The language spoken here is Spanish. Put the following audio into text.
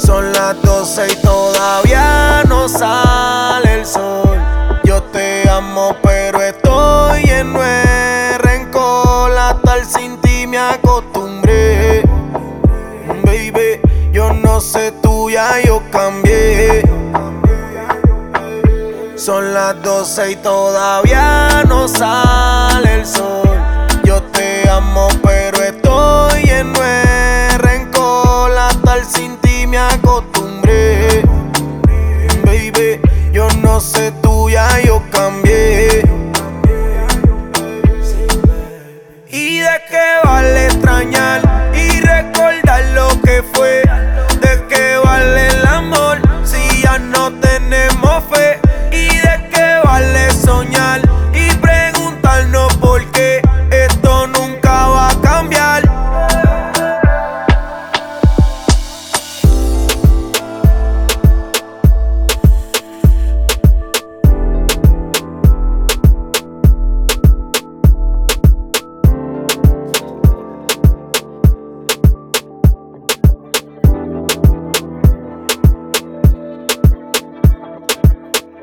Son las 12 y todavía no sale el sol. Yo te amo pero estoy lleno de rencor. A estar sin ti me acostumbré. Baby, yo no sé tú, ya yo cambié. Son las 12 y todavía no sale el sol. Yo te amo pero estoy lleno de rencor. A estar sin